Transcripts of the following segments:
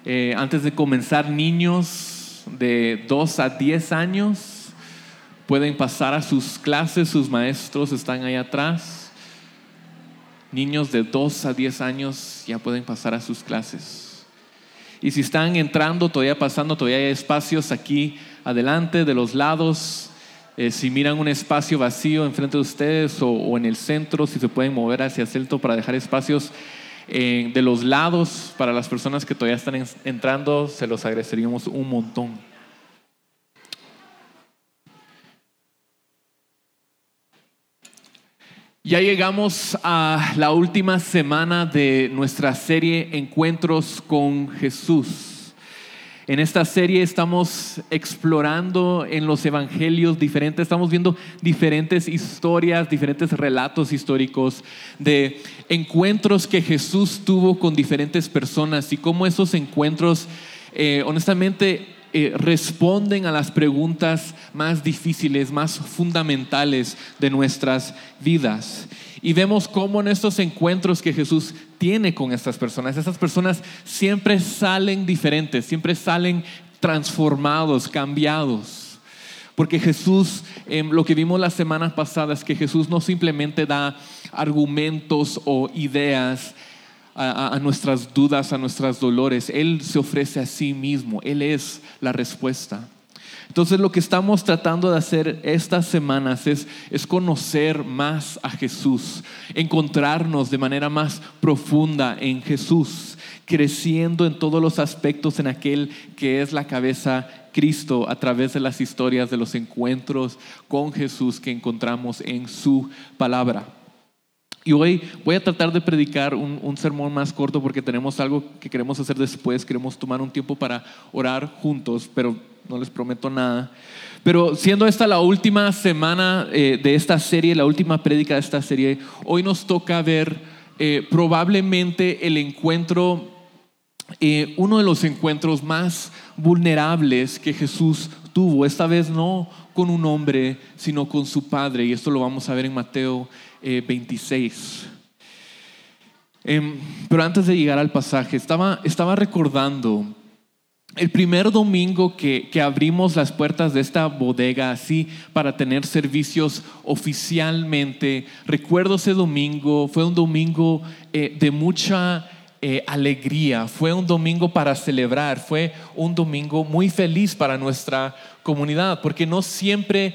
Antes de comenzar, niños de 2 a 10 años pueden pasar a sus clases, sus maestros están ahí atrás. Niños de 2 a 10 años ya pueden pasar a sus clases. Y si están entrando, todavía hay espacios aquí adelante, de los lados. Si miran un espacio vacío enfrente de ustedes o en el centro, si se pueden mover hacia el centro para dejar espacios de los lados para las personas que todavía están entrando, se los agradeceríamos un montón. Ya llegamos a la última semana de nuestra serie Encuentros con Jesús. En esta serie estamos explorando en los evangelios diferentes, estamos viendo diferentes historias, diferentes relatos históricos de encuentros que Jesús tuvo con diferentes personas y cómo esos encuentros honestamente responden a las preguntas más difíciles, más fundamentales de nuestras vidas. Y vemos cómo en estos encuentros que Jesús tiene con estas personas siempre salen diferentes, siempre salen transformados, cambiados. Porque Jesús, lo que vimos la semana pasada es que Jesús no simplemente da argumentos o ideas a nuestras dudas, a nuestros dolores. Él se ofrece a sí mismo, Él es la respuesta. Entonces lo que estamos tratando de hacer estas semanas es conocer más a Jesús, encontrarnos de manera más profunda en Jesús, creciendo en todos los aspectos en aquel que es la cabeza, Cristo, a través de las historias de los encuentros con Jesús que encontramos en su palabra. Y hoy voy a tratar de predicar un sermón más corto porque tenemos algo que queremos hacer después. Queremos tomar un tiempo para orar juntos, pero no les prometo nada. Pero siendo esta la última semana de esta serie, la última prédica de esta serie, hoy nos toca ver probablemente el encuentro, uno de los encuentros más vulnerables que Jesús tuvo. Esta vez no con un hombre, sino con su Padre. Y esto lo vamos a ver en Mateo 26. Pero antes de llegar al pasaje, estaba recordando el primer domingo que abrimos las puertas de esta bodega así para tener servicios oficialmente. Recuerdo ese domingo, fue un domingo de mucha alegría, fue un domingo para celebrar, fue un domingo muy feliz para nuestra comunidad, porque no siempre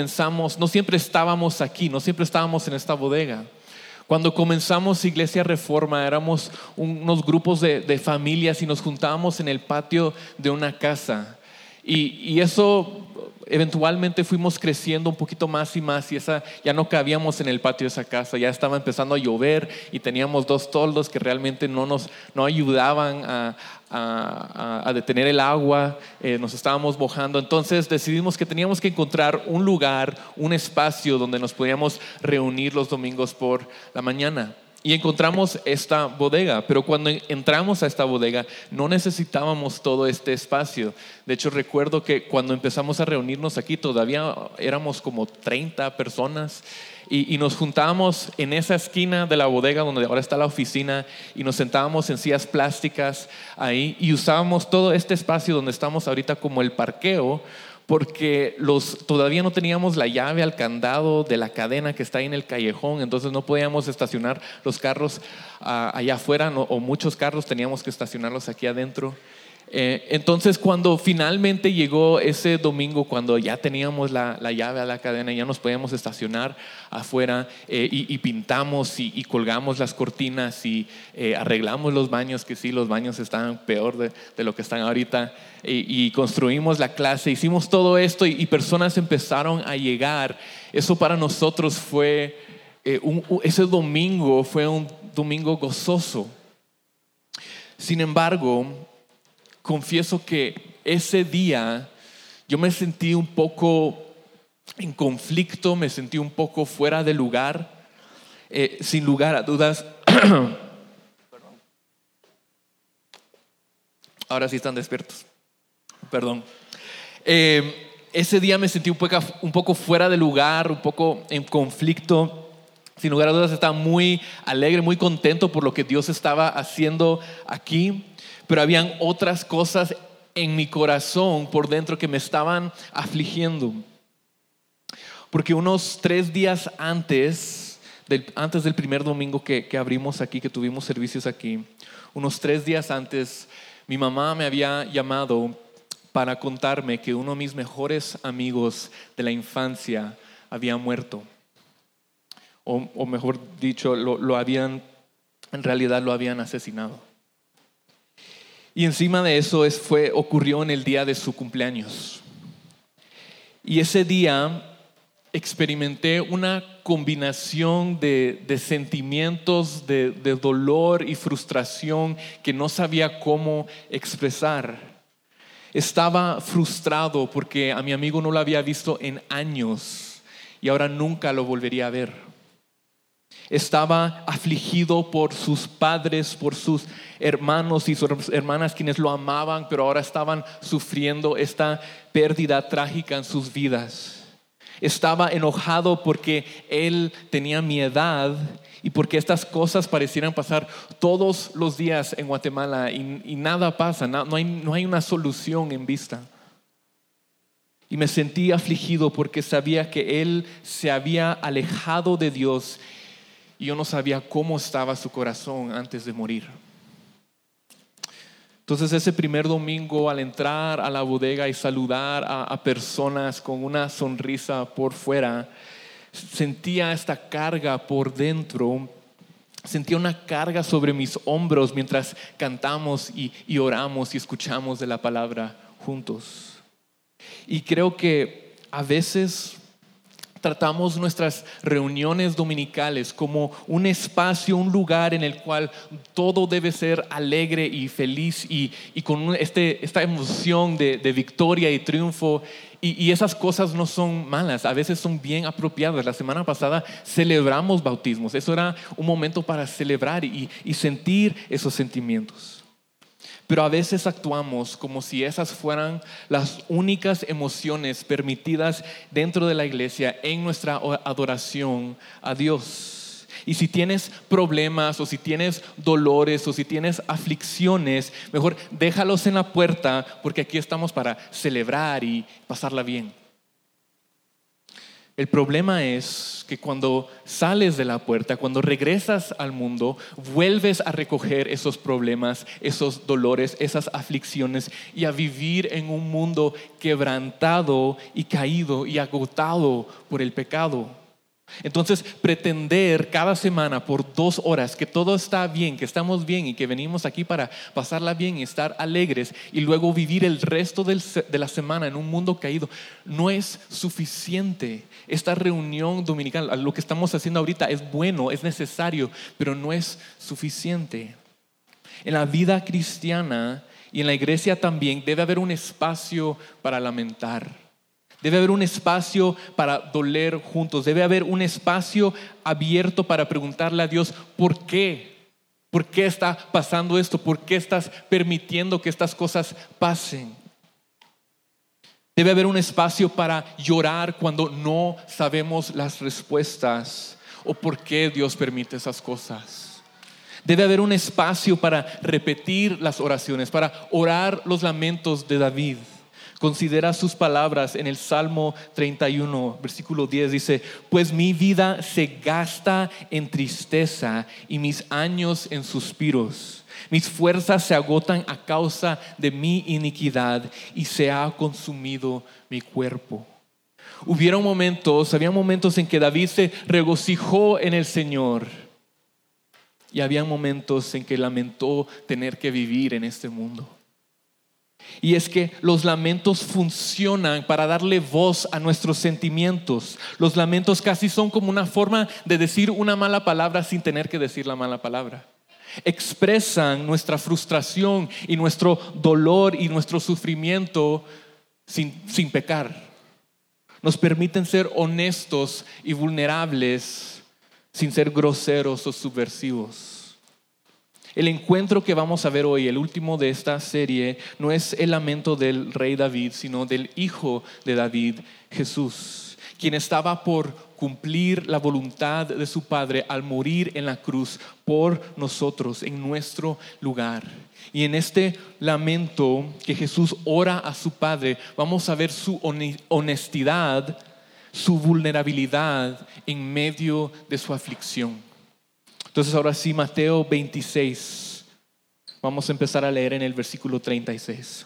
estábamos aquí, no siempre estábamos en esta bodega. Cuando comenzamos Iglesia Reforma éramos unos grupos de familias y nos juntábamos en el patio de una casa y eso eventualmente fuimos creciendo un poquito más y más y ya no cabíamos en el patio de esa casa, ya estaba empezando a llover y teníamos 2 toldos que realmente no ayudaban a detener el agua, nos estábamos mojando. Entonces decidimos que teníamos que encontrar un lugar, un espacio donde nos podíamos reunir los domingos por la mañana. Y encontramos esta bodega, pero cuando entramos a esta bodega no necesitábamos todo este espacio. De hecho, recuerdo que cuando empezamos a reunirnos aquí todavía éramos como 30 personas y nos juntábamos en esa esquina de la bodega donde ahora está la oficina y nos sentábamos en sillas plásticas ahí y usábamos todo este espacio donde estamos ahorita como el parqueo, porque todavía no teníamos la llave al candado de la cadena que está ahí en el callejón, entonces no podíamos estacionar los carros allá afuera, o muchos carros teníamos que estacionarlos aquí adentro. Entonces cuando finalmente llegó ese domingo, cuando ya teníamos la llave a la cadena, ya nos podíamos estacionar afuera y pintamos y colgamos las cortinas y arreglamos los baños, que sí, los baños estaban peor de lo que están ahorita, y construimos la clase, hicimos todo esto y personas empezaron a llegar. Eso para nosotros fue ese domingo fue un domingo gozoso. Sin embargo, confieso que ese día yo me sentí un poco en conflicto, me sentí un poco fuera de lugar, sin lugar a dudas. Ahora sí están despiertos. Perdón. Ese día me sentí un poco fuera de lugar, un poco en conflicto. Sin lugar a dudas estaba muy alegre, muy contento por lo que Dios estaba haciendo aquí. pero habían otras cosas en mi corazón por dentro que me estaban afligiendo. Porque unos 3 días antes del primer domingo que abrimos aquí, que tuvimos servicios aquí, unos 3 días antes, mi mamá me había llamado para contarme que uno de mis mejores amigos de la infancia había muerto. O mejor dicho, en realidad lo habían asesinado. Y encima de eso ocurrió en el día de su cumpleaños. Y ese día experimenté una combinación de sentimientos, de dolor y frustración que no sabía cómo expresar. Estaba frustrado porque a mi amigo no lo había visto en años y ahora nunca lo volvería a ver. Estaba afligido por sus padres, por sus hermanos y sus hermanas quienes lo amaban, pero ahora estaban sufriendo esta pérdida trágica en sus vidas. Estaba enojado porque él tenía mi edad y porque estas cosas parecieran pasar todos los días en Guatemala y nada pasa, no hay una solución en vista. Y me sentí afligido porque sabía que él se había alejado de Dios y yo no sabía cómo estaba su corazón antes de morir. Entonces ese primer domingo, al entrar a la bodega y saludar a personas con una sonrisa por fuera, sentía esta carga por dentro. Sentía una carga sobre mis hombros mientras cantamos y oramos y escuchamos de la palabra juntos. Y creo que a veces tratamos nuestras reuniones dominicales como un espacio, un lugar en el cual todo debe ser alegre y feliz y con esta emoción de victoria y triunfo. Y esas cosas no son malas, a veces son bien apropiadas. La semana pasada celebramos bautismos. Eso era un momento para celebrar y sentir esos sentimientos. Pero a veces actuamos como si esas fueran las únicas emociones permitidas dentro de la iglesia en nuestra adoración a Dios. Y si tienes problemas o si tienes dolores o si tienes aflicciones, mejor déjalos en la puerta porque aquí estamos para celebrar y pasarla bien. El problema es que cuando sales de la puerta, cuando regresas al mundo, vuelves a recoger esos problemas, esos dolores, esas aflicciones y a vivir en un mundo quebrantado y caído y agotado por el pecado. Entonces, pretender cada semana por 2 horas que todo está bien, que estamos bien y que venimos aquí para pasarla bien y estar alegres y luego vivir el resto de la semana en un mundo caído, no es suficiente. Esta reunión dominical, lo que estamos haciendo ahorita es bueno, es necesario, pero no es suficiente. En la vida cristiana y en la iglesia también debe haber un espacio para lamentar. Debe haber un espacio para doler juntos. Debe haber un espacio abierto para preguntarle a Dios, ¿por qué? ¿Por qué está pasando esto? ¿Por qué estás permitiendo que estas cosas pasen? Debe haber un espacio para llorar cuando no sabemos las respuestas o por qué Dios permite esas cosas. Debe haber un espacio para repetir las oraciones, para orar los lamentos de David. Considera sus palabras en el Salmo 31, versículo 10, dice: pues mi vida se gasta en tristeza y mis años en suspiros. Mis fuerzas se agotan a causa de mi iniquidad y se ha consumido mi cuerpo. Había momentos en que David se regocijó en el Señor y había momentos en que lamentó tener que vivir en este mundo. Y es que los lamentos funcionan para darle voz a nuestros sentimientos. Los lamentos casi son como una forma de decir una mala palabra sin tener que decir la mala palabra. Expresan nuestra frustración y nuestro dolor y nuestro sufrimiento sin pecar. Nos permiten ser honestos y vulnerables sin ser groseros o subversivos. El encuentro que vamos a ver hoy, el último de esta serie, no es el lamento del rey David, sino del hijo de David, Jesús, quien estaba por cumplir la voluntad de su Padre al morir en la cruz por nosotros, en nuestro lugar. Y en este lamento que Jesús ora a su Padre, vamos a ver su honestidad, su vulnerabilidad en medio de su aflicción. Entonces ahora sí, Mateo 26. Vamos a empezar a leer en el versículo 36.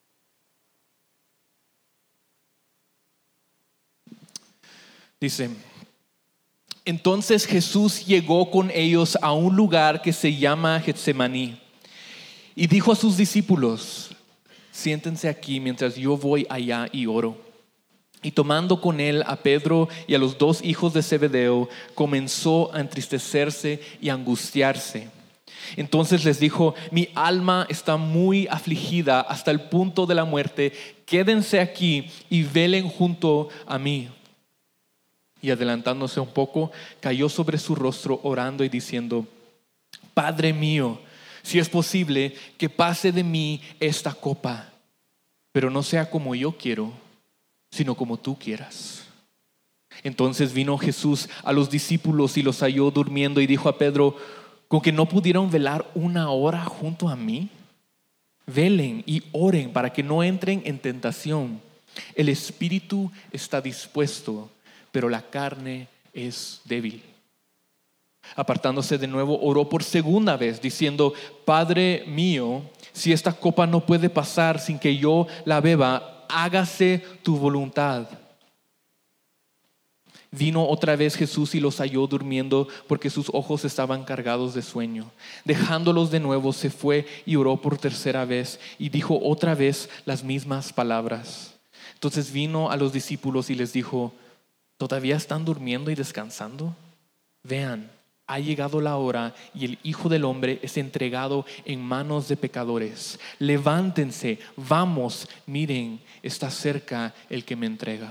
Dice: entonces Jesús llegó con ellos a un lugar que se llama Getsemaní y dijo a sus discípulos: siéntense aquí mientras yo voy allá y oro. Y tomando con él a Pedro y a los 2 hijos de Zebedeo, comenzó a entristecerse y a angustiarse. Entonces les dijo: mi alma está muy afligida hasta el punto de la muerte. Quédense aquí y velen junto a mí. Y adelantándose un poco, cayó sobre su rostro orando y diciendo: Padre mío, si es posible, que pase de mí esta copa, pero no sea como yo quiero, sino como tú quieras. Entonces vino Jesús a los discípulos y los halló durmiendo y dijo a Pedro: ¿con que no pudieron velar 1 hora junto a mí? Velen y oren para que no entren en tentación. El espíritu está dispuesto, pero la carne es débil. Apartándose de nuevo, oró por segunda vez, diciendo: Padre mío, si esta copa no puede pasar sin que yo la beba, hágase tu voluntad. Vino otra vez Jesús y los halló durmiendo, porque sus ojos estaban cargados de sueño. Dejándolos de nuevo, se fue y oró por tercera vez y dijo otra vez las mismas palabras. Entonces vino a los discípulos y les dijo: ¿todavía están durmiendo y descansando? Vean, ha llegado la hora y el Hijo del Hombre es entregado en manos de pecadores. Levántense, vamos, miren, está cerca el que me entrega.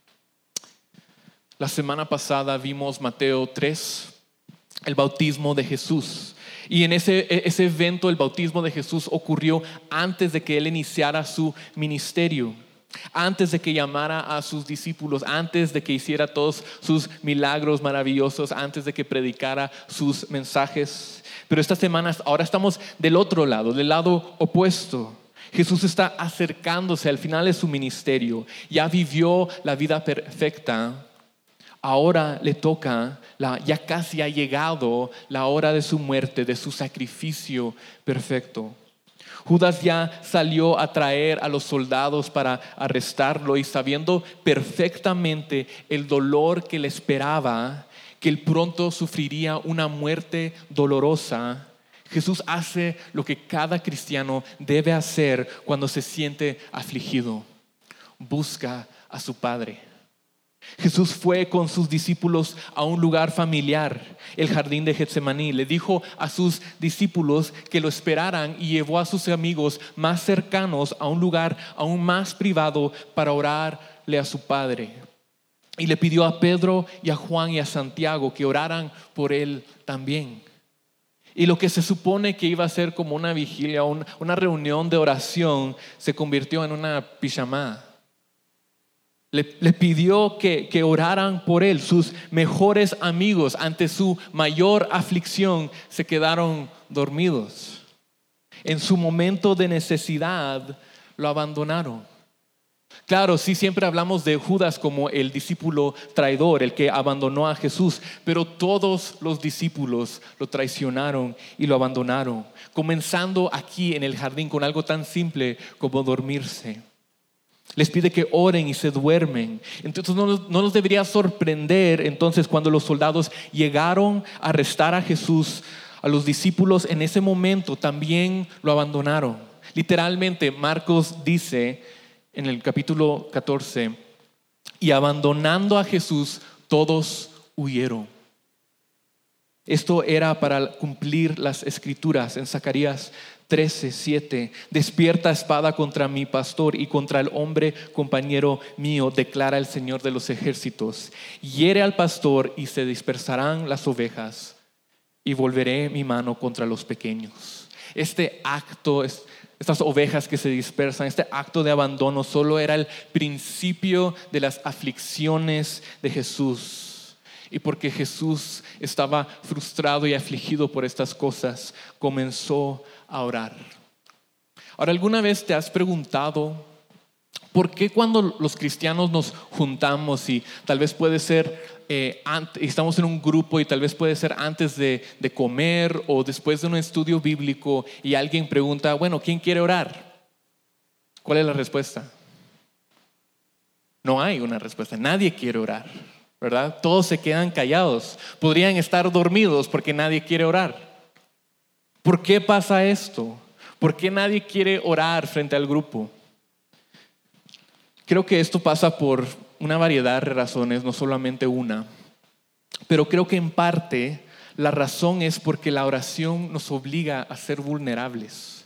La semana pasada vimos Mateo 3, el bautismo de Jesús. Y en ese evento, el bautismo de Jesús ocurrió antes de que él iniciara su ministerio, antes de que llamara a sus discípulos, antes de que hiciera todos sus milagros maravillosos, antes de que predicara sus mensajes. Pero estas semanas ahora estamos del otro lado, del lado opuesto. Jesús está acercándose al final de su ministerio. Ya vivió la vida perfecta. Ahora le toca, ya casi ha llegado la hora de su muerte, de su sacrificio perfecto. Judas ya salió a traer a los soldados para arrestarlo y sabiendo perfectamente el dolor que le esperaba, que él pronto sufriría una muerte dolorosa, Jesús hace lo que cada cristiano debe hacer cuando se siente afligido: busca a su Padre. Jesús fue con sus discípulos a un lugar familiar, el jardín de Getsemaní. Le dijo a sus discípulos que lo esperaran y llevó a sus amigos más cercanos a un lugar aún más privado para orarle a su Padre. Y le pidió a Pedro y a Juan y a Santiago que oraran por él también. Y lo que se supone que iba a ser como una vigilia, una reunión de oración, se convirtió en una pijamada. Le pidió que oraran por él. Sus mejores amigos, ante su mayor aflicción, se quedaron dormidos. En su momento de necesidad lo abandonaron. Claro, sí, siempre hablamos de Judas como el discípulo traidor, el que abandonó a Jesús, pero todos los discípulos lo traicionaron y lo abandonaron, comenzando aquí en el jardín con algo tan simple como dormirse. Les pide que oren y se duermen. Entonces no nos debería sorprender entonces cuando los soldados llegaron a arrestar a Jesús, a los discípulos en ese momento también lo abandonaron. Literalmente Marcos dice en el capítulo 14: y abandonando a Jesús todos huyeron. Esto era para cumplir las escrituras en Zacarías 13:7. Despierta espada contra mi pastor y contra el hombre compañero mío, declara el Señor de los ejércitos. Hiere al pastor y se dispersarán las ovejas, y volveré mi mano contra los pequeños. Este acto, estas ovejas que se dispersan, este acto de abandono solo era el principio de las aflicciones de Jesús. Y porque Jesús estaba frustrado y afligido por estas cosas, comenzó a orar. Ahora, ¿alguna vez te has preguntado por qué cuando los cristianos nos juntamos y tal vez puede ser estamos en un grupo y tal vez puede ser antes de comer o después de un estudio bíblico y alguien pregunta, bueno, ¿quién quiere orar? ¿Cuál es la respuesta? No hay una respuesta, nadie quiere orar, ¿verdad? Todos se quedan callados, podrían estar dormidos porque nadie quiere orar. ¿Por qué pasa esto? ¿Por qué nadie quiere orar frente al grupo? Creo que esto pasa por una variedad de razones, no solamente una, pero creo que en parte la razón es porque la oración nos obliga a ser vulnerables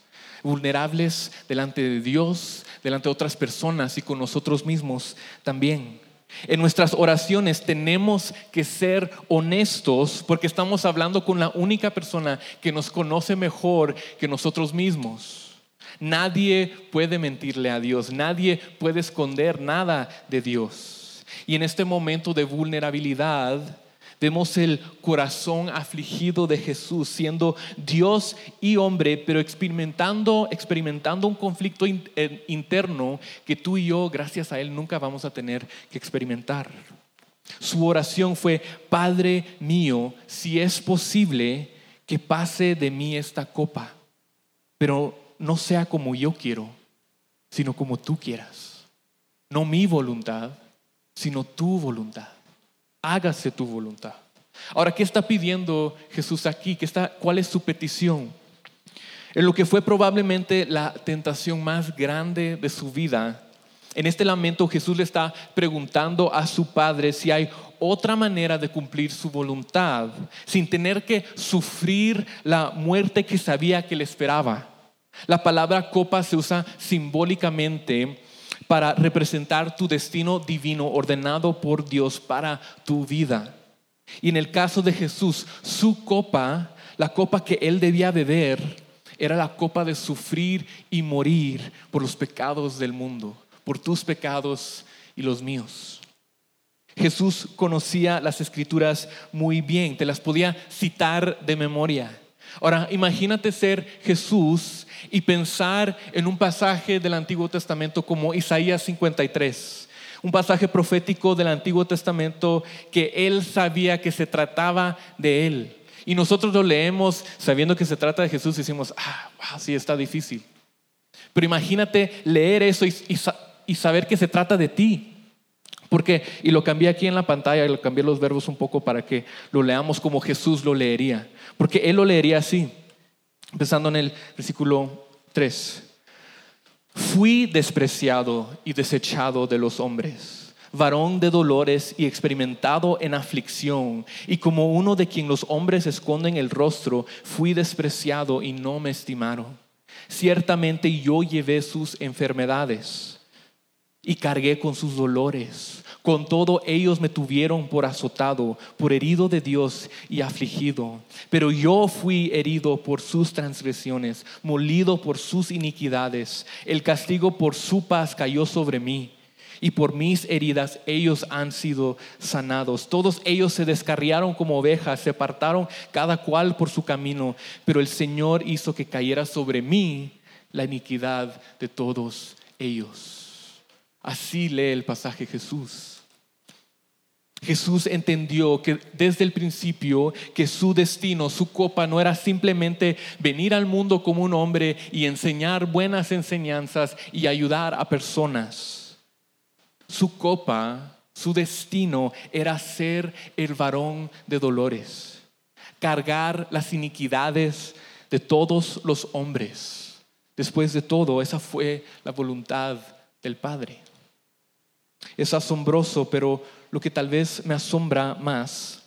delante de Dios, delante de otras personas y con nosotros mismos también. En nuestras oraciones tenemos que ser honestos porque estamos hablando con la única persona que nos conoce mejor que nosotros mismos. Nadie puede mentirle a Dios, nadie puede esconder nada de Dios. Y en este momento de vulnerabilidad vemos el corazón afligido de Jesús, siendo Dios y hombre, pero experimentando un conflicto interno que tú y yo, gracias a Él, nunca vamos a tener que experimentar. Su oración fue: Padre mío, si es posible, que pase de mí esta copa, pero no sea como yo quiero, sino como tú quieras. No mi voluntad, sino tu voluntad. Hágase tu voluntad. Ahora, ¿qué está pidiendo Jesús aquí? ¿Cuál es su petición? En lo que fue probablemente la tentación más grande de su vida, en este lamento Jesús le está preguntando a su Padre si hay otra manera de cumplir su voluntad sin tener que sufrir la muerte que sabía que le esperaba. La palabra copa se usa simbólicamente para representar tu destino divino ordenado por Dios para tu vida. Y en el caso de Jesús, su copa, la copa que él debía beber, era la copa de sufrir y morir por los pecados del mundo, por tus pecados y los míos. Jesús conocía las Escrituras muy bien, te las podía citar de memoria. Ahora, imagínate ser Jesús y pensar en un pasaje del Antiguo Testamento como Isaías 53, un pasaje profético del Antiguo Testamento que él sabía que se trataba de él. Y nosotros lo leemos sabiendo que se trata de Jesús y decimos, wow, sí, está difícil. Pero imagínate leer eso y saber que se trata de ti. Porque, y lo cambié aquí en la pantalla, y lo cambié los verbos un poco para que lo leamos como Jesús lo leería. Porque él lo leería así, empezando en el versículo 3. Fui despreciado y desechado de los hombres, varón de dolores y experimentado en aflicción, y como uno de quien los hombres esconden el rostro, fui despreciado y no me estimaron. Ciertamente yo llevé sus enfermedades y cargué con sus dolores. Con todo ellos me tuvieron por azotado, por herido de Dios y afligido. Pero yo fui herido por sus transgresiones, molido por sus iniquidades. El castigo por su paz cayó sobre mí, y por mis heridas ellos han sido sanados. Todos ellos se descarriaron como ovejas, se apartaron cada cual por su camino, pero el Señor hizo que cayera sobre mí la iniquidad de todos ellos. Así lee el pasaje Jesús. Jesús entendió que desde el principio que su destino, su copa no era simplemente venir al mundo como un hombre y enseñar buenas enseñanzas y ayudar a personas. Su copa, su destino era ser el varón de dolores, cargar las iniquidades de todos los hombres. Después de todo, esa fue la voluntad del Padre. Es asombroso, pero lo que tal vez me asombra más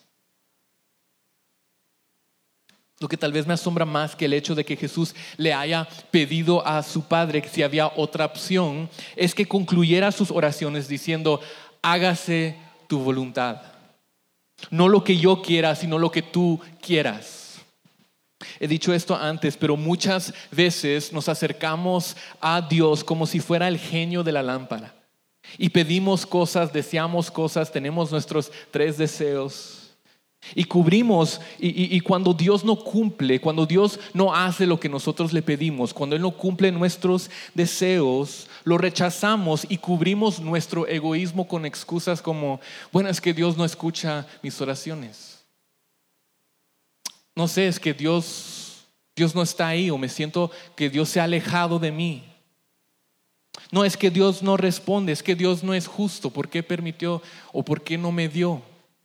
que el hecho de que Jesús le haya pedido a su Padre que si había otra opción, es que concluyera sus oraciones diciendo: hágase tu voluntad. No lo que yo quiera, sino lo que tú quieras. He dicho esto antes, pero muchas veces nos acercamos a Dios como si fuera el genio de la lámpara. Y pedimos cosas, deseamos cosas, tenemos nuestros 3 deseos. Y cubrimos, y cuando Dios no cumple, cuando Dios no hace lo que nosotros le pedimos, cuando Él no cumple nuestros deseos, lo rechazamos y cubrimos nuestro egoísmo con excusas como, bueno, es que Dios no escucha mis oraciones. No sé, es que Dios no está ahí, o me siento que Dios se ha alejado de mí. No, es que Dios no responde, es que Dios no es justo. ¿Por qué permitió o por qué no me dio?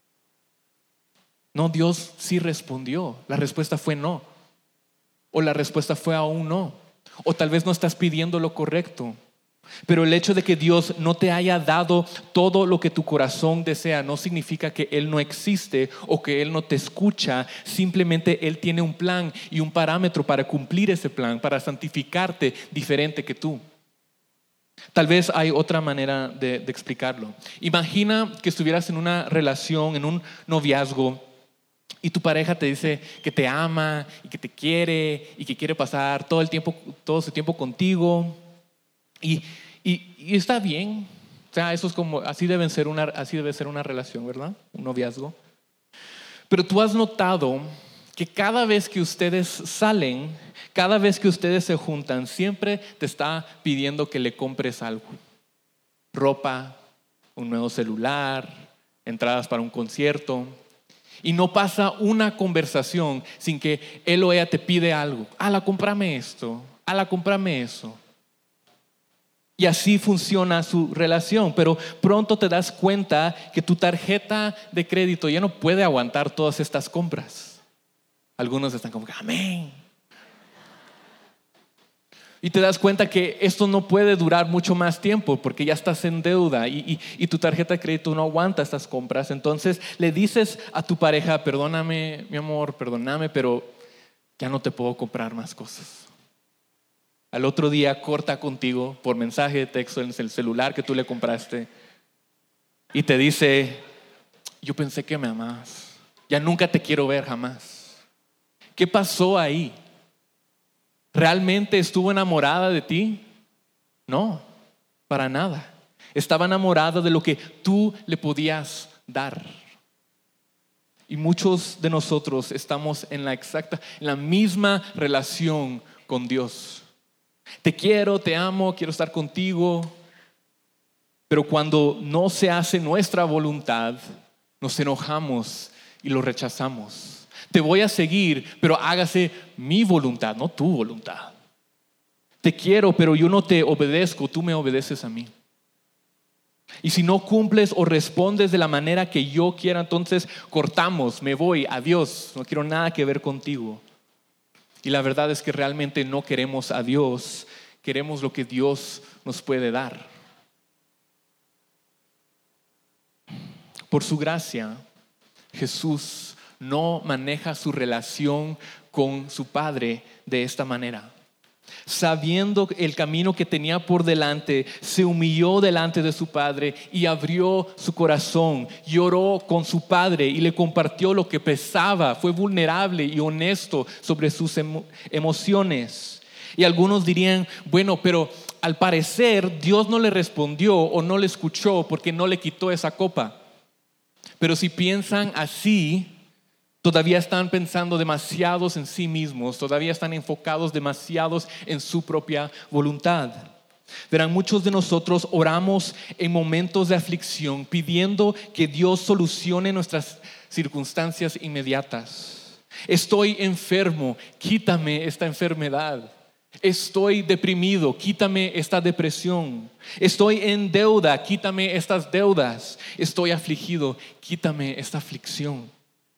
No, Dios sí respondió. La respuesta fue no. O la respuesta fue aún no. O tal vez no estás pidiendo lo correcto. Pero el hecho de que Dios no te haya dado todo lo que tu corazón desea no significa que Él no existe o que Él no te escucha. Simplemente Él tiene un plan y un parámetro para cumplir ese plan, para santificarte diferente que tú. Tal vez hay otra manera de explicarlo. Imagina que estuvieras en una relación, en un noviazgo, y tu pareja te dice que te ama y que te quiere y que quiere pasar todo su tiempo contigo. Y está bien. O sea, eso es como, así debe ser una relación, ¿verdad? Un noviazgo. Pero tú has notado que cada vez que ustedes salen, cada vez que ustedes se juntan, siempre te está pidiendo que le compres algo. Ropa, un nuevo celular, entradas para un concierto. Y no pasa una conversación sin que él o ella te pide algo. Cómprame esto. Cómprame eso. Y así funciona su relación. Pero pronto te das cuenta que tu tarjeta de crédito ya no puede aguantar todas estas compras. Algunos están como, amén. Y te das cuenta que esto no puede durar mucho más tiempo porque ya estás en deuda y tu tarjeta de crédito no aguanta estas compras. Entonces le dices a tu pareja, perdóname mi amor, perdóname, pero ya no te puedo comprar más cosas. Al otro día corta contigo por mensaje de texto en el celular que tú le compraste y te dice, yo pensé que me amabas, ya nunca te quiero ver jamás. ¿Qué pasó ahí? ¿Realmente estuvo enamorada de ti? No, para nada. Estaba enamorada de lo que tú le podías dar. Y muchos de nosotros estamos en la misma relación con Dios. Te quiero, te amo, quiero estar contigo. Pero cuando no se hace nuestra voluntad, nos enojamos y lo rechazamos. Te voy a seguir, pero hágase mi voluntad, no tu voluntad. Te quiero, pero yo no te obedezco, tú me obedeces a mí. Y si no cumples o respondes de la manera que yo quiera, entonces cortamos, me voy, adiós, no quiero nada que ver contigo. Y la verdad es que realmente no queremos a Dios, queremos lo que Dios nos puede dar. Por su gracia, Jesús no maneja su relación con su Padre de esta manera. Sabiendo el camino que tenía por delante, se humilló delante de su Padre y abrió su corazón, lloró con su Padre y le compartió lo que pesaba, fue vulnerable y honesto sobre sus emociones. Y algunos dirían, bueno, pero al parecer Dios no le respondió o no le escuchó porque no le quitó esa copa. Pero si piensan así, todavía están pensando demasiados en sí mismos, todavía están enfocados demasiados en su propia voluntad. Verán, muchos de nosotros oramos en momentos de aflicción pidiendo que Dios solucione nuestras circunstancias inmediatas. Estoy enfermo, quítame esta enfermedad. Estoy deprimido, quítame esta depresión. Estoy en deuda, quítame estas deudas. Estoy afligido, quítame esta aflicción.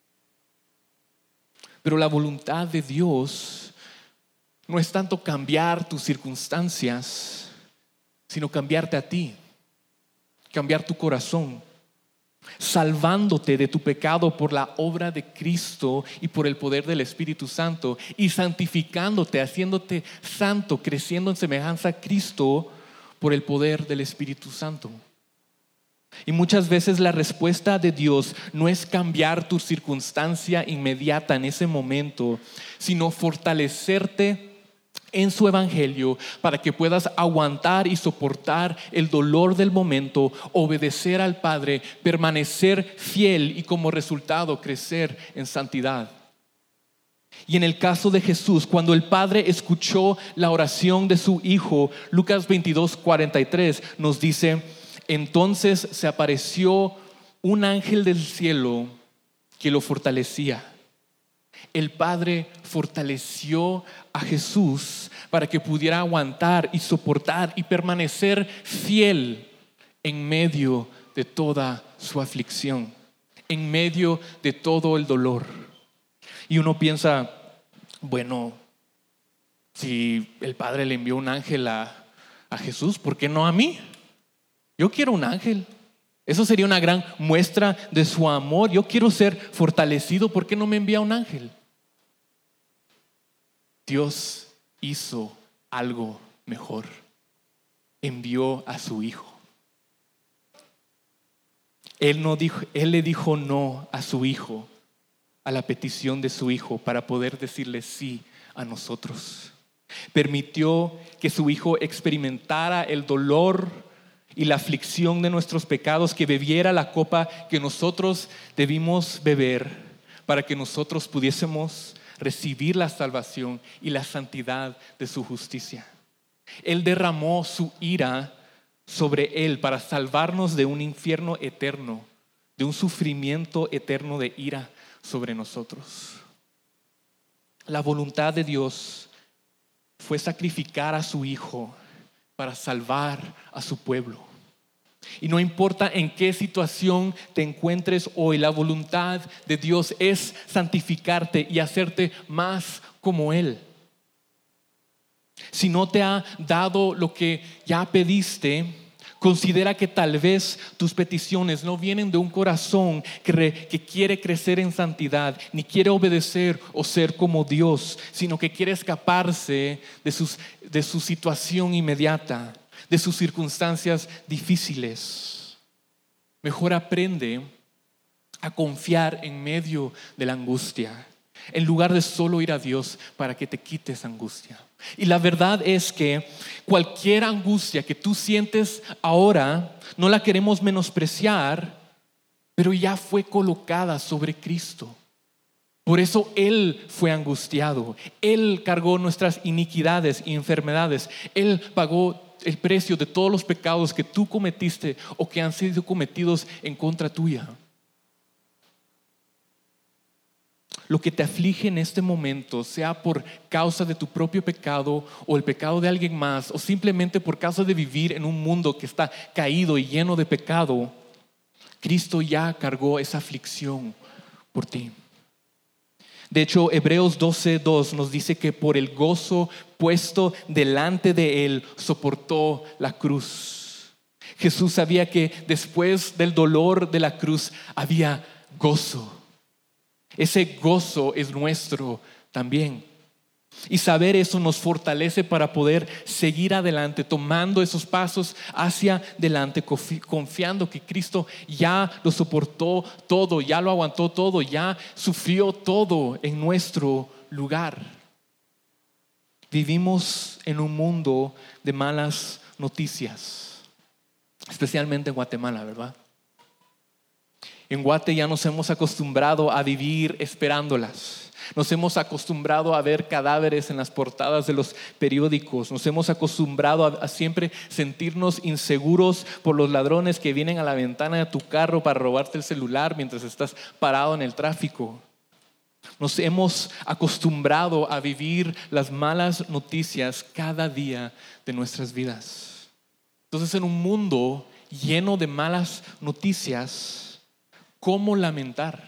Pero la voluntad de Dios no es tanto cambiar tus circunstancias, sino cambiarte a ti, cambiar tu corazón, salvándote de tu pecado por la obra de Cristo y por el poder del Espíritu Santo, y santificándote, haciéndote santo, creciendo en semejanza a Cristo por el poder del Espíritu Santo. Y muchas veces la respuesta de Dios no es cambiar tu circunstancia inmediata en ese momento, sino fortalecerte en su evangelio para que puedas aguantar y soportar el dolor del momento, obedecer al Padre, permanecer fiel y como resultado crecer en santidad. Y en el caso de Jesús, cuando el Padre escuchó la oración de su Hijo, Lucas 22:43 nos dice: entonces se apareció un ángel del cielo que lo fortalecía. El Padre fortaleció a Jesús para que pudiera aguantar y soportar y permanecer fiel en medio de toda su aflicción, en medio de todo el dolor. Y uno piensa, bueno, si el Padre le envió un ángel a Jesús, ¿por qué no a mí? Yo quiero un ángel. Eso sería una gran muestra de su amor. Yo quiero ser fortalecido. ¿Por qué no me envía un ángel? Dios hizo algo mejor. Envió a su Hijo. Él le dijo no a su Hijo, a la petición de su Hijo, para poder decirle sí a nosotros. Permitió que su Hijo experimentara el dolor y la aflicción de nuestros pecados, que bebiera la copa que nosotros debimos beber, para que nosotros pudiésemos recibir la salvación y la santidad de su justicia. Él derramó su ira sobre él para salvarnos de un infierno eterno, de un sufrimiento eterno de ira sobre nosotros. La voluntad de Dios fue sacrificar a su Hijo para salvar a su pueblo. Y no importa en qué situación te encuentres hoy, la voluntad de Dios es santificarte y hacerte más como Él. Si no te ha dado lo que ya pediste, considera que tal vez tus peticiones no vienen de un corazón que quiere crecer en santidad, ni quiere obedecer o ser como Dios, sino que quiere escaparse de su situación inmediata, de sus circunstancias difíciles. Mejor aprende a confiar en medio de la angustia, en lugar de solo ir a Dios para que te quite esa angustia. Y la verdad es que cualquier angustia que tú sientes ahora, no la queremos menospreciar, pero ya fue colocada sobre Cristo. Por eso Él fue angustiado. Él cargó nuestras iniquidades y enfermedades. Él pagó el precio de todos los pecados que tú cometiste o que han sido cometidos en contra tuya. Lo que te aflige en este momento, sea por causa de tu propio pecado o el pecado de alguien más, o simplemente por causa de vivir en un mundo que está caído y lleno de pecado, Cristo ya cargó esa aflicción por ti. De hecho, Hebreos 12:2 nos dice que por el gozo puesto delante de Él soportó la cruz. Jesús sabía que después del dolor de la cruz había gozo. Ese gozo es nuestro también. Y saber eso nos fortalece para poder seguir adelante, tomando esos pasos hacia adelante, confiando que Cristo ya lo soportó todo, ya lo aguantó todo, ya sufrió todo en nuestro lugar. Vivimos en un mundo de malas noticias, especialmente en Guatemala, ¿verdad? En Guate ya nos hemos acostumbrado a vivir esperándolas. Nos hemos acostumbrado a ver cadáveres en las portadas de los periódicos. Nos hemos acostumbrado a siempre sentirnos inseguros por los ladrones que vienen a la ventana de tu carro para robarte el celular mientras estás parado en el tráfico. Nos hemos acostumbrado a vivir las malas noticias cada día de nuestras vidas. Entonces, en un mundo lleno de malas noticias, ¿cómo lamentar?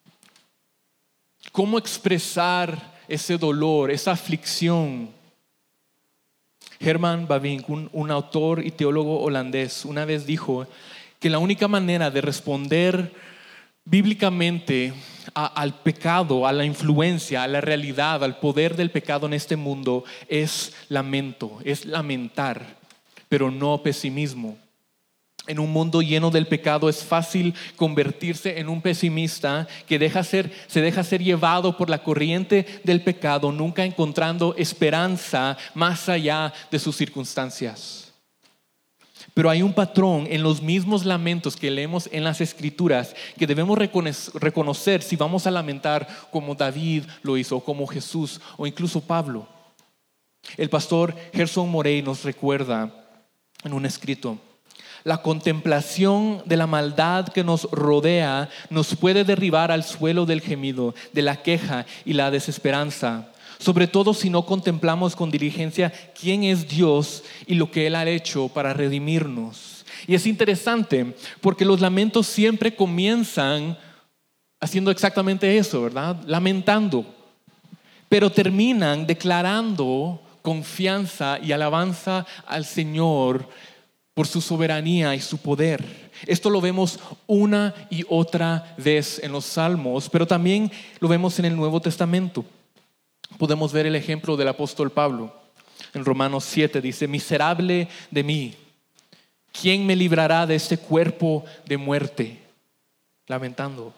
¿Cómo expresar ese dolor, esa aflicción? Herman Bavinck, un autor y teólogo holandés, una vez dijo que la única manera de responder bíblicamente al pecado, a la influencia, a la realidad, al poder del pecado en este mundo es lamento, es lamentar, pero no pesimismo. En un mundo lleno del pecado es fácil convertirse en un pesimista que se deja ser llevado por la corriente del pecado, nunca encontrando esperanza más allá de sus circunstancias. Pero hay un patrón en los mismos lamentos que leemos en las Escrituras que debemos reconocer si vamos a lamentar como David lo hizo, o como Jesús o incluso Pablo. El pastor Gerson Morey nos recuerda en un escrito: la contemplación de la maldad que nos rodea nos puede derribar al suelo del gemido, de la queja y la desesperanza. Sobre todo si no contemplamos con diligencia quién es Dios y lo que Él ha hecho para redimirnos. Y es interesante porque los lamentos siempre comienzan haciendo exactamente eso, ¿verdad? Lamentando. Pero terminan declarando confianza y alabanza al Señor por su soberanía y su poder. Esto lo vemos una y otra vez en los Salmos, pero también lo vemos en el Nuevo Testamento. Podemos ver el ejemplo del apóstol Pablo. En Romanos 7 dice: miserable de mí, ¿quién me librará de este cuerpo de muerte? Lamentando.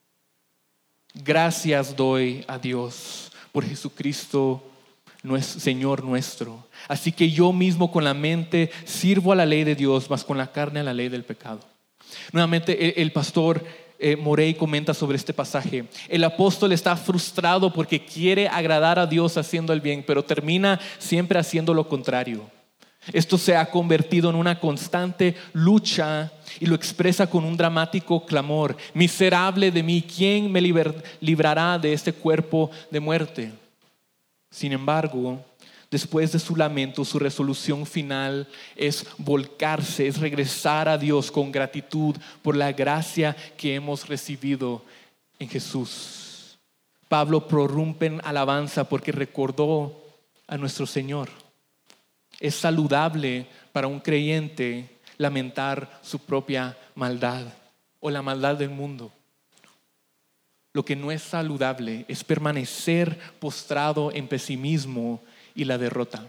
Gracias doy a Dios por Jesucristo, Señor nuestro. Así que yo mismo con la mente sirvo a la ley de Dios, mas con la carne a la ley del pecado. Nuevamente el pastor Morey comenta sobre este pasaje. El apóstol está frustrado porque quiere agradar a Dios haciendo el bien, pero termina siempre haciendo lo contrario. Esto se ha convertido en una constante lucha y lo expresa con un dramático clamor: miserable de mí, ¿quién me librará de este cuerpo de muerte? Sin embargo, después de su lamento, su resolución final es volcarse, es regresar a Dios con gratitud por la gracia que hemos recibido en Jesús. Pablo prorrumpe en alabanza porque recordó a nuestro Señor. Es saludable para un creyente lamentar su propia maldad o la maldad del mundo. Lo que no es saludable es permanecer postrado en pesimismo y la derrota.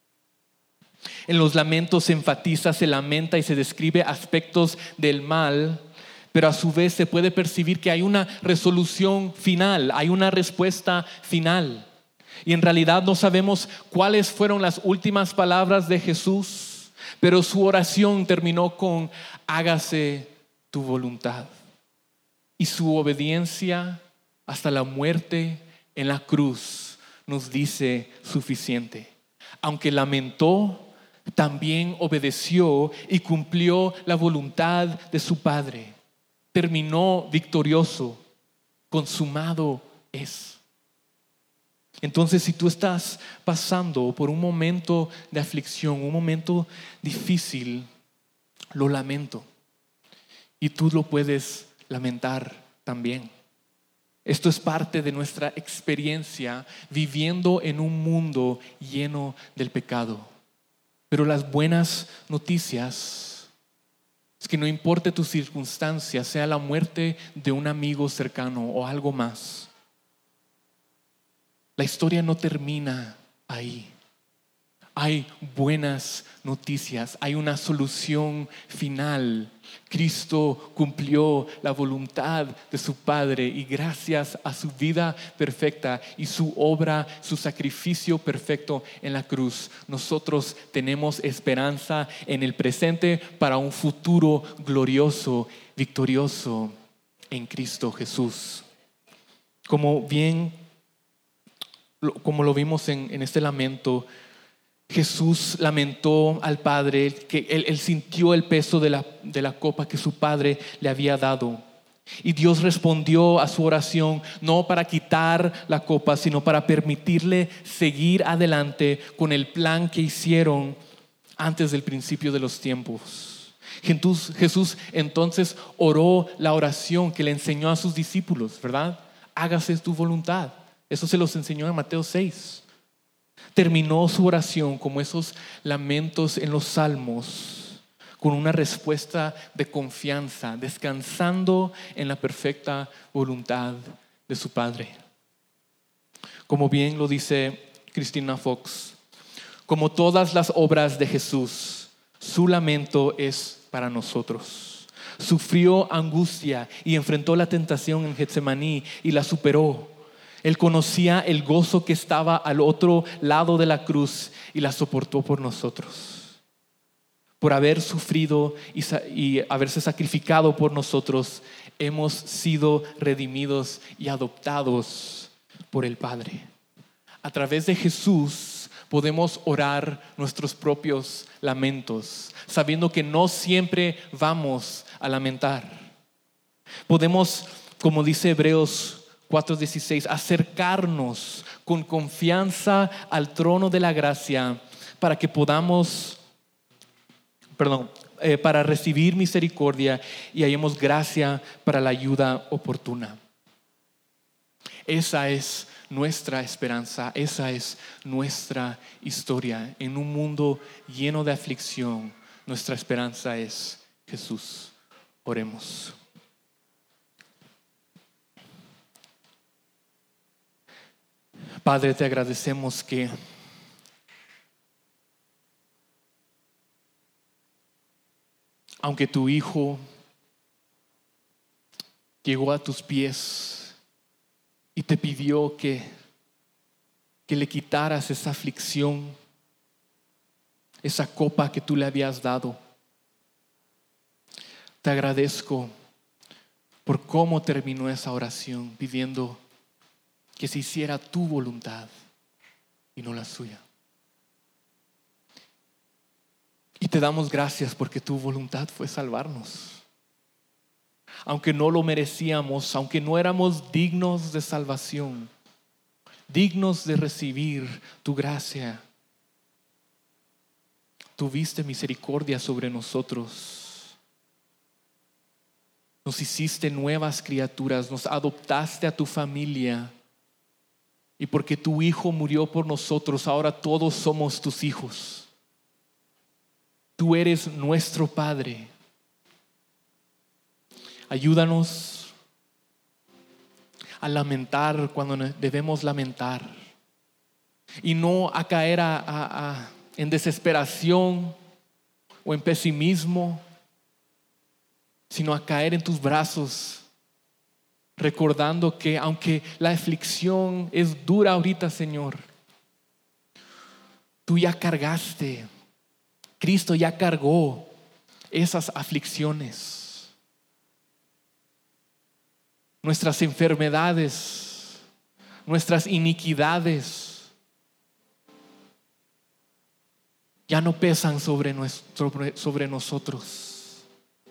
En los lamentos se enfatiza, se lamenta y se describe aspectos del mal, pero a su vez se puede percibir que hay una resolución final, hay una respuesta final. Y en realidad no sabemos cuáles fueron las últimas palabras de Jesús, pero su oración terminó con: hágase tu voluntad. Y su obediencia hasta la muerte en la cruz nos dice suficiente. Aunque lamentó, también obedeció y cumplió la voluntad de su Padre. Terminó victorioso. Consumado es. Entonces, si tú estás pasando por un momento de aflicción, un momento difícil, lo lamento. Y tú lo puedes lamentar también. Esto es parte de nuestra experiencia viviendo en un mundo lleno del pecado. Pero las buenas noticias es que no importa tu circunstancia, sea la muerte de un amigo cercano o algo más, la historia no termina ahí. Hay buenas noticias, hay una solución final. Cristo cumplió la voluntad de su Padre y gracias a su vida perfecta y su obra, su sacrificio perfecto en la cruz, nosotros tenemos esperanza en el presente para un futuro glorioso, victorioso en Cristo Jesús. Como lo vimos en este lamento, Jesús lamentó al Padre, que él sintió el peso de la copa que su Padre le había dado. Y Dios respondió a su oración no para quitar la copa, sino para permitirle seguir adelante con el plan que hicieron antes del principio de los tiempos. Jesús entonces oró la oración que le enseñó a sus discípulos, ¿verdad? Hágase tu voluntad. Eso se los enseñó en Mateo 6. Terminó su oración como esos lamentos en los Salmos, con una respuesta de confianza, descansando en la perfecta voluntad de su Padre. Como bien lo dice Christina Fox, como todas las obras de Jesús, su lamento es para nosotros. Sufrió angustia y enfrentó la tentación en Getsemaní y la superó. Él conocía el gozo que estaba al otro lado de la cruz y la soportó por nosotros. Por haber sufrido y haberse sacrificado por nosotros, hemos sido redimidos y adoptados por el Padre. A través de Jesús podemos orar nuestros propios lamentos, sabiendo que no siempre vamos a lamentar. Podemos, como dice Hebreos 4:16, acercarnos con confianza al trono de la gracia para que podamos, para recibir misericordia y hallemos gracia para la ayuda oportuna. Esa es nuestra esperanza, esa es nuestra historia. En un mundo lleno de aflicción, nuestra esperanza es Jesús. Oremos. Padre, te agradecemos que aunque tu Hijo llegó a tus pies y te pidió que le quitaras esa aflicción, esa copa que tú le habías dado, te agradezco por cómo terminó esa oración pidiendo que se hiciera tu voluntad y no la suya. Y te damos gracias porque tu voluntad fue salvarnos. Aunque no lo merecíamos, aunque no éramos dignos de salvación, dignos de recibir tu gracia, tuviste misericordia sobre nosotros. Nos hiciste nuevas criaturas, nos adoptaste a tu familia. Y porque tu Hijo murió por nosotros, ahora todos somos tus hijos. Tú eres nuestro Padre. Ayúdanos a lamentar cuando debemos lamentar y no a caer en desesperación o en pesimismo, sino a caer en tus brazos, recordando que aunque la aflicción es dura ahorita, Señor, tú ya cargaste, Cristo ya cargó esas aflicciones. Nuestras enfermedades, nuestras iniquidades ya no pesan sobre nosotros.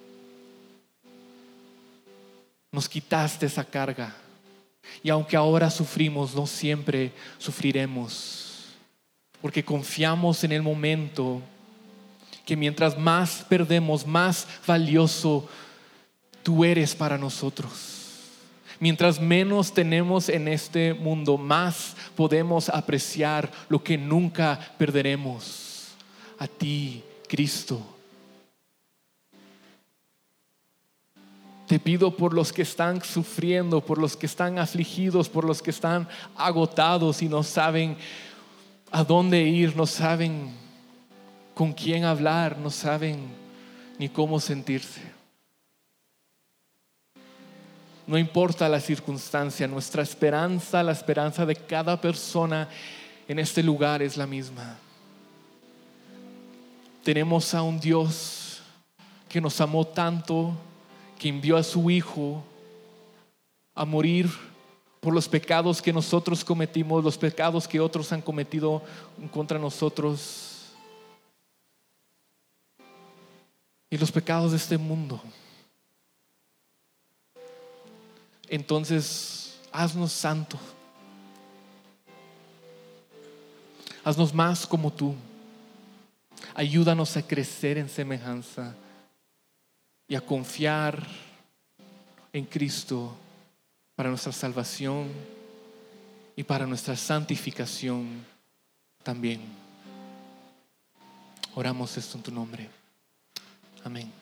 Nos quitaste esa carga y aunque ahora sufrimos, no siempre sufriremos, porque confiamos en el momento que mientras más perdemos, más valioso tú eres para nosotros. Mientras menos tenemos en este mundo, más podemos apreciar lo que nunca perderemos: a ti, Cristo. Te pido por los que están sufriendo, por los que están afligidos, por los que están agotados y no saben a dónde ir, no saben con quién hablar, no saben ni cómo sentirse. No importa la circunstancia, nuestra esperanza, la esperanza de cada persona en este lugar es la misma. Tenemos a un Dios que nos amó tanto, que envió a su Hijo a morir por los pecados que nosotros cometimos, los pecados que otros han cometido contra nosotros y los pecados de este mundo. Entonces, haznos santos, haznos más como tú. Ayúdanos a crecer en semejanza y a confiar en Cristo para nuestra salvación y para nuestra santificación también. Oramos esto en tu nombre. Amén.